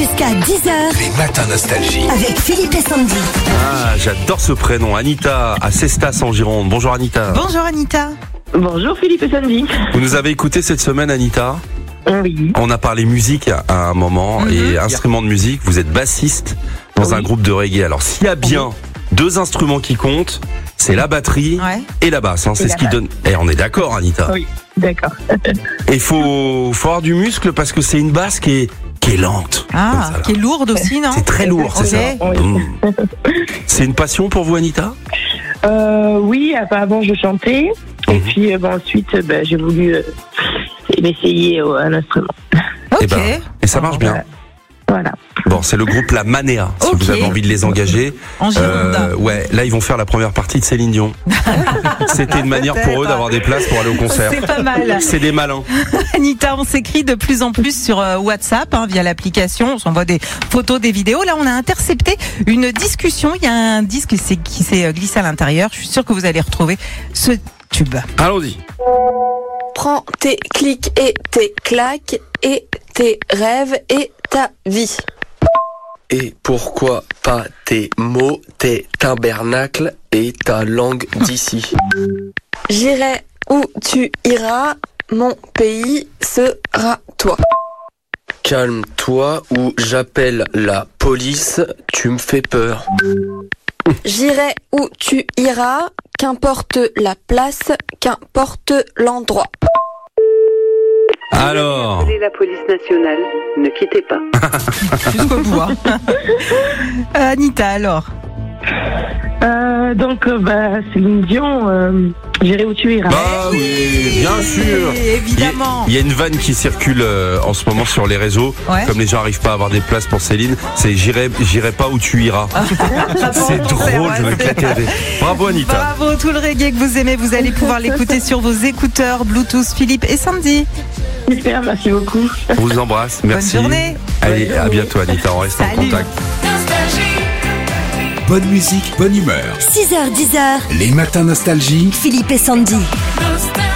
Jusqu'à 10h. Les matins nostalgie. Avec Philippe et Sandy. Ah, j'adore ce prénom. Anita, à Cestas en Gironde. Bonjour Anita. Bonjour Anita. Bonjour Philippe et Sandy. Vous nous avez écouté cette semaine Anita ? Oui. On a parlé musique à un moment et instruments de musique. Vous êtes bassiste dans un groupe de reggae. Alors s'il y a bien deux instruments qui comptent, c'est la batterie et la basse. C'est ce qui donne. Et on est d'accord Anita. Oui, d'accord. Et faut avoir du muscle parce que c'est une basse qui est lente. Ah, ça, qui est lourde aussi, non? C'est très lourd, c'est ça. Oui. C'est une passion pour vous Anita ? Oui, avant je chantais. Et puis ensuite j'ai voulu m'essayer à un instrument. Ok. Et ça marche bien. Voilà. Bon, c'est le groupe La Manéa, si vous avez envie de les engager. En Gironde. Ouais, là, ils vont faire la première partie de Céline Dion. C'était une manière pour eux d'avoir des places pour aller au concert. C'est pas mal. C'est des malins. Anita, on s'écrit de plus en plus sur WhatsApp, via l'application. On s'envoie des photos, des vidéos. Là, on a intercepté une discussion. Il y a un disque qui s'est glissé à l'intérieur. Je suis sûre que vous allez retrouver ce tube. Allons-y. Prends tes clics et tes claques et tes rêves et ta vie. Et pourquoi pas tes mots, tes tabernacles et ta langue d'ici? J'irai où tu iras, mon pays sera toi. Calme-toi ou j'appelle la police, tu me fais peur. J'irai où tu iras, qu'importe la place, qu'importe l'endroit. Alors, Appelez la police nationale, ne quittez pas. Jusqu'au bout. Anita, alors. Céline Dion, j'irai où tu iras. bah oui, bien sûr. Évidemment. Il y a une vanne qui circule en ce moment sur les réseaux. Ouais. Comme les gens n'arrivent pas à avoir des places pour Céline, c'est j'irai pas où tu iras. C'est drôle, je vais claquer la tête. Bravo Anita. Bravo, tout le reggae que vous aimez, vous allez pouvoir l'écouter sur vos écouteurs Bluetooth Philippe et Sandy. Super, merci beaucoup. On vous embrasse, merci. Bonne journée. Allez, à bientôt Anita, on reste en Salut. contact. Bonne musique, bonne humeur. 6h, 10h. Les matins nostalgie. Philippe et Sandy. Nostalgie.